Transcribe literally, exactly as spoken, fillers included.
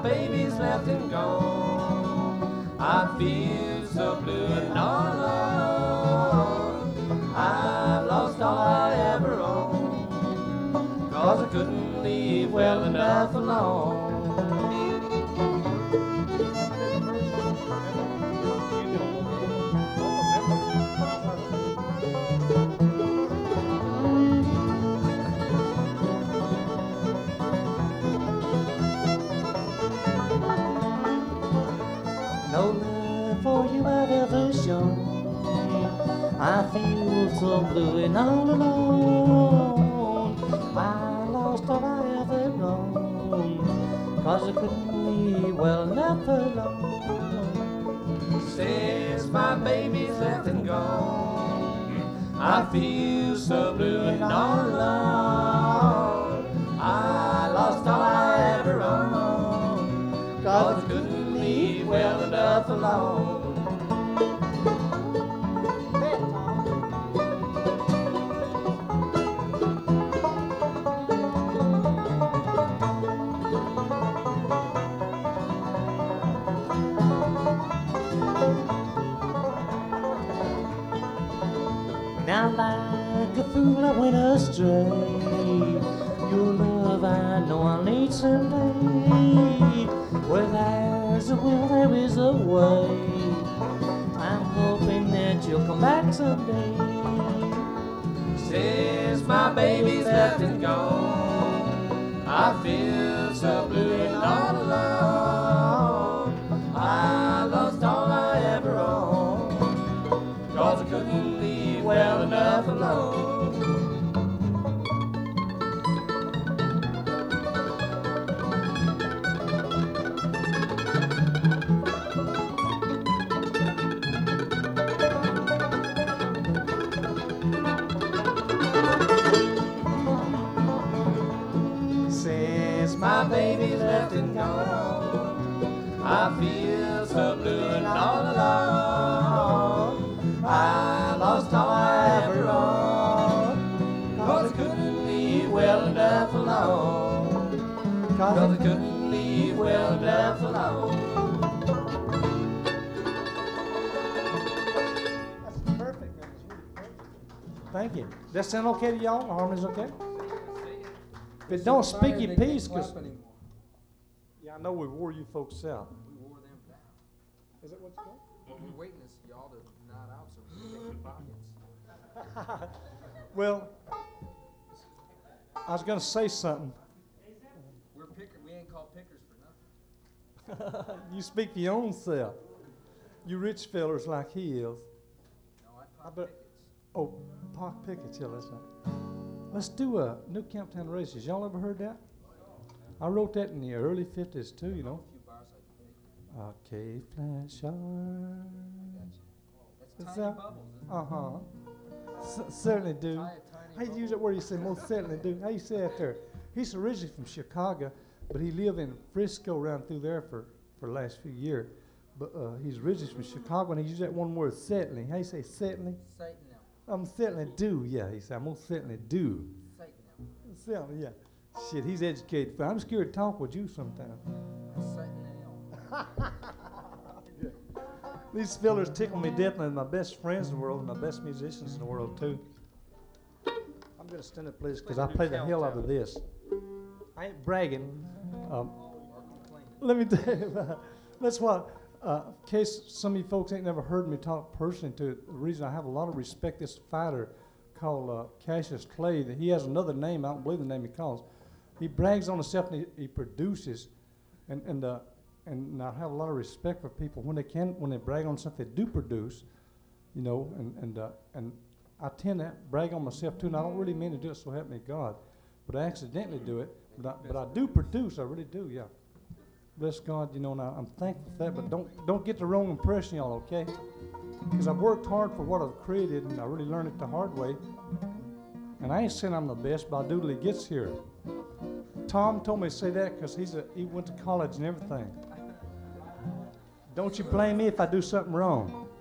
baby's left and gone. I feel so blue and all alone. I lost all I ever owned, 'cause I couldn't leave well enough alone. No love for you I've ever shown. I feel so blue and all alone. I lost all I ever known, 'cause I couldn't leave well enough alone. Since my baby's left and gone, I feel so blue and all alone. I lost all I ever owned, 'cause I couldn't leave well enough alone. Now like a fool I went astray. Your love I know I'll need someday. Where there's a will there is a way. I'm hoping that you'll come back someday. Since my baby's left and gone, I feel so blue and all alone. I lost all I ever owned, 'cause I couldn't leave well enough alone. Since my baby's left and gone, I feel so blue and all alone. I lost all I ever owned, 'cause I couldn't leave well enough alone. 'Cause I couldn't leave well enough alone. That's perfect, man. Thank you. Does that sound okay to y'all? The harmony's okay? But don't speak your piece, because yeah, I know we wore you folks out. We wore them down. Is that what you got? We're waiting to see y'all to nod out so we can pick your pockets. Well, I was going to say something. We're picker. We ain't called pickers for nothing. You speak for your own self. You rich fellers like he is. No, I I pop bet- pickets. Oh, Park Pickett, yeah, that's right. Let's do a New Camptown Races. Y'all ever heard that? I wrote that in the early fifties too, you know. A few bars I can pick. Okay, flash on. That's Is tiny that- bubbles, isn't it? Uh-huh. S- certainly do. Tie a tiny How you use that word? You say most certainly do. How you say that there? He's originally from Chicago, but he lived in Frisco around through there for, for the last few years. But uh, he's originally from Chicago, and he used that one word, certainly. How you say certainly? Satan now. I'm certainly do. Yeah, he said, I most certainly do. Satan now. Certainly, yeah. Shit, he's educated. I'm scared to talk with you sometime. Satan now. These fellers tickle me death, and they're my best friends in the world, and my best musicians in the world, too. I'm going to stand up, please, because I play the hell out of this. I ain't bragging. Um, let me tell you, uh, that's why, uh, in case some of you folks ain't never heard me talk personally to it, the reason I have a lot of respect this fighter called uh, Cassius Clay, that he has another name, I don't believe the name he calls. He brags on himself and he, he produces, and, and uh, and I have a lot of respect for people when they can, when they brag on something they do produce, you know, and and uh, and I tend to brag on myself too, and I don't really mean to do it, so help me God, but I accidentally do it, but I, but I do produce, I really do, yeah. Bless God, you know, and I, I'm thankful for that, but don't don't get the wrong impression, y'all, okay? Because I've worked hard for what I've created, and I really learned it the hard way. And I ain't saying I'm the best, but I do till he gets here. Tom told me to say that because he's a he went to college and everything. Don't you blame me if I do something wrong.